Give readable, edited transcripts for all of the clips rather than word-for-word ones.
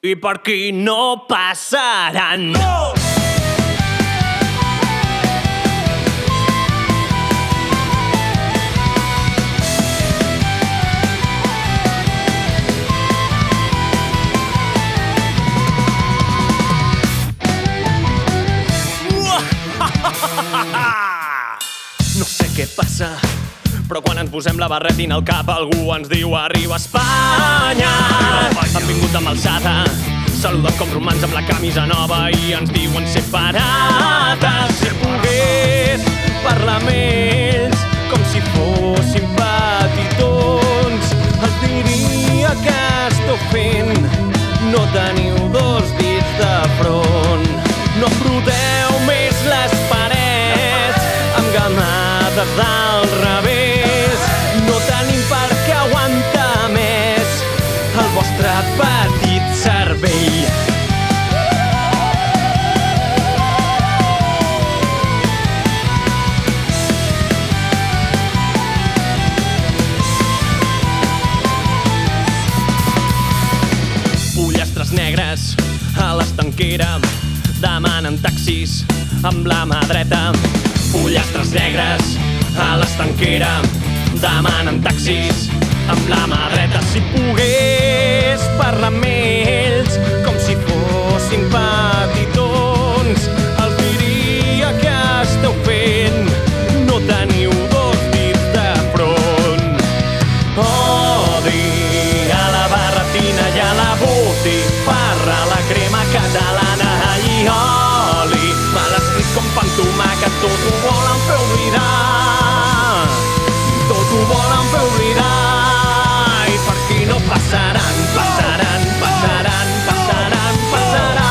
I per aquí no passaran. No sé què passa, però quan ens posem la barretina al cap algú ens diu arriba Espanya. Han vingut amb alçada, saluden com romans amb la camisa nova i ens diuen ser pirates. Si pogués parlar amb ells com si fossin petitons, els diria que esteu fent, no teniu dos dits de front. No froteu més les parets amb gamades del revés. No tenim per què aguantar més el vostre petit cervell. Pollastres negres a l'estanquera demanen taxis amb la mà dreta. Pollastres negres a l'estanquera demanen taxis amb la mà dreta. Si pogués parlar amb ells com si fossin petitons, els diria que esteu fent, no teniu dos dits de front. Odi a la barretina i a la botifarra, la crema catalana i oli, mal escrit com pa amb tomàquet, tot ho volen fer oblidar, tot ho volen fer oblidar. I per aquí no passaran, passaran, passaran, passaran, passaran.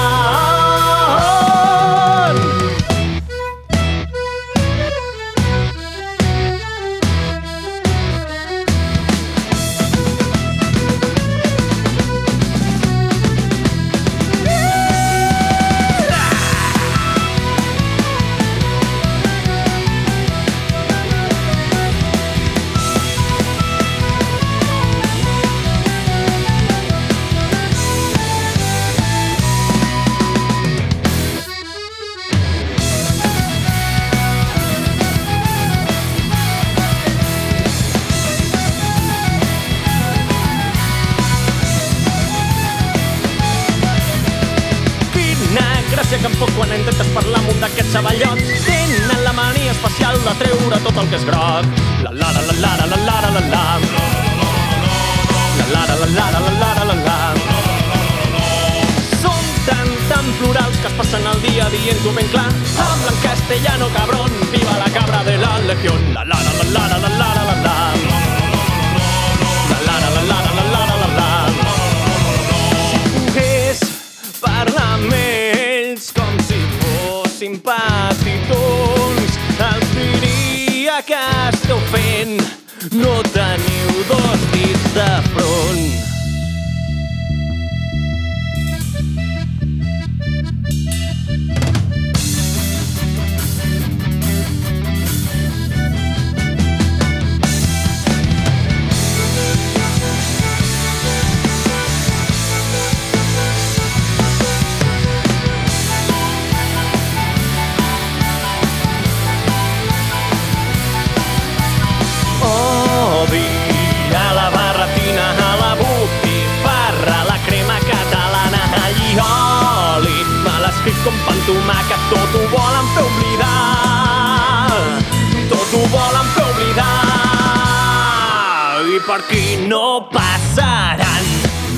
Que em fot quan intentes parlar amb un d'aquests xavallots. Tenen la mania especial de treure tot el que és groc. La la la la la la la la la la la la la la la la la la la. Són tan plurals que es passen el dia dient-ho ben clar. Hablan castellano, cabrón, viva la cabra de la legión. La la la la la la la la la la la la la la la la la la la la. Si pogués parlar amb ells com si fossin petitons, els diria que esteu fent, no teniu dos dits de front. Com pa amb tomàquet, tot ho volen fer oblidar, tot ho volen fer oblidar. I per aquí no passaran.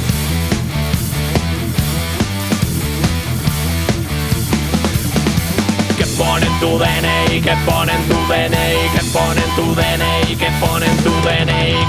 Que ponen tu DNI, que ponen tu DNI, que ponen tu DNI, que ponen tu DNI.